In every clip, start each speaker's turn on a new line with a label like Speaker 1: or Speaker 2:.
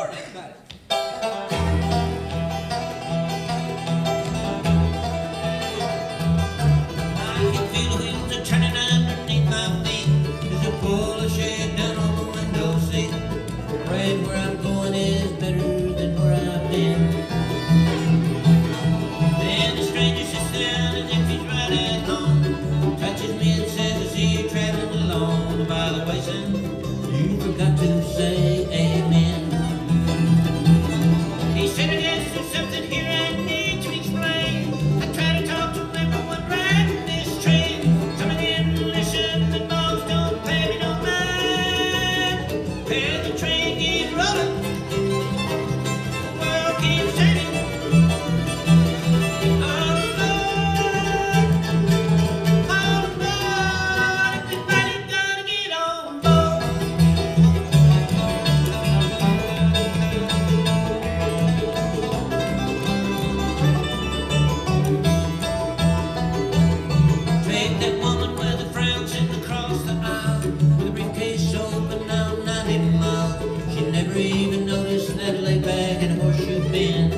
Speaker 1: Think about it.
Speaker 2: I can feel the wheels are turning underneath my feet. There's a pull of shade down on the window seat. Afraid where I'm going is better than where I've been. Then the stranger sits down as if he's right at home. Touches me and says, I see you traveling alone. By the way, son, you forgot to say amen. He said it is there's something here I need to explain. I try to talk to everyone riding this train. Some of them listen, but most don't pay me no mind. And the train keeps rolling, the world keeps turning. All aboard, everybody's gotta get on board. Take that woman with the frown sitting across the aisle, with the briefcase open now 90 miles. She never even noticed that I lay back in Horseshoe Bend.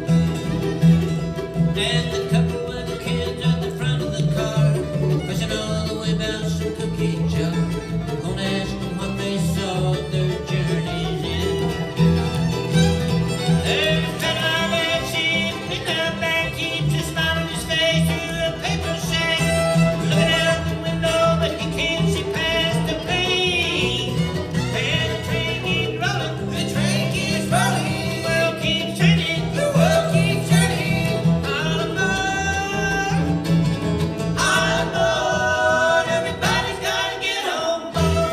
Speaker 2: And the couple with the kids at the front of the car, pushing all the way about some cookie jar. Gonna ask them what they saw at their journey's end. There's a fella I've ever seen, in the back, keeps a smile on his face through a paper sack. Looking out the window, but he can't see past the pain. And the train keeps rolling, the train keeps rolling. The world keeps turning, the world keeps turning. All aboard, everybody's gotta get on board.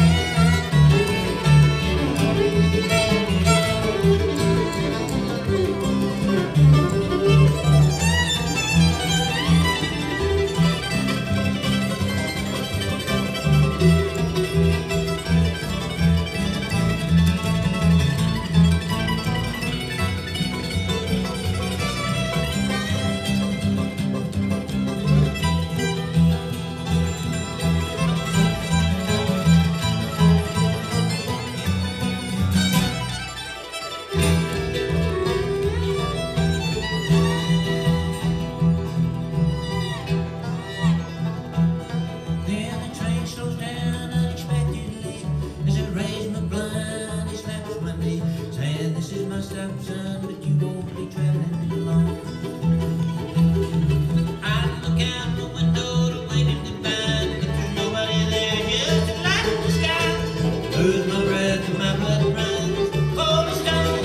Speaker 2: Then the train slows down unexpectedly. As I raise my blind, he slaps my knee, saying, "This is my stop, son, but you won't be traveling alone." I look out the window to wave him goodbye, but there's nobody there, just a light in the sky. Lose my breath and my blood runs cold as stone.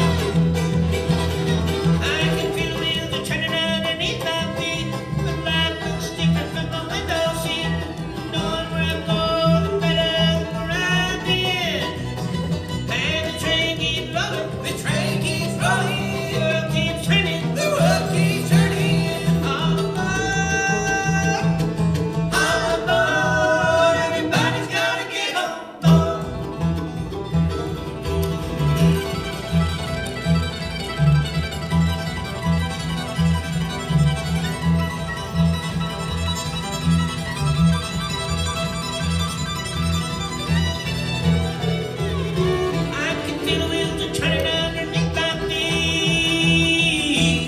Speaker 2: I can feel the wheels are turning underneath my feet, but life looks different from my window seat. Knowing where I'm going better than where I've been. And the train keeps rolling, the train keeps rolling. The world keeps turning, the world keeps turning. All aboard, everybody's gotta get on board. I can feel the wheels are turning underneath my feet.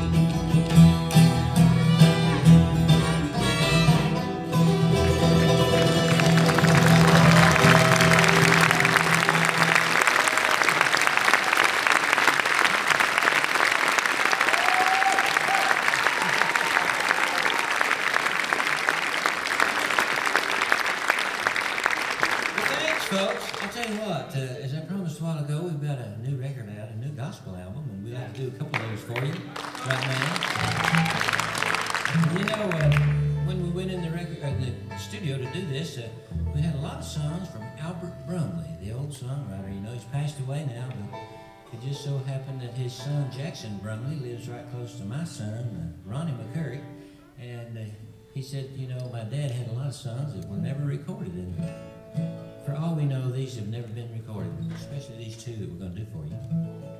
Speaker 2: Well, thanks, folks. I'll tell you what, as I promised a while ago, we've got a new record out, a new gospel album, and we'd like to do a couple of those for you right now. You know, when we went in the studio to do this, we had a lot of songs from Albert Brumley, the old songwriter. You know, he's passed away now, but it just so happened that his son, Jackson Brumley, lives right close to my son, Ronnie McCurry, and he said, you know, my dad had a lot of songs that were never recorded, and for all we know, these have never been recorded, especially these two that we're going to do for you.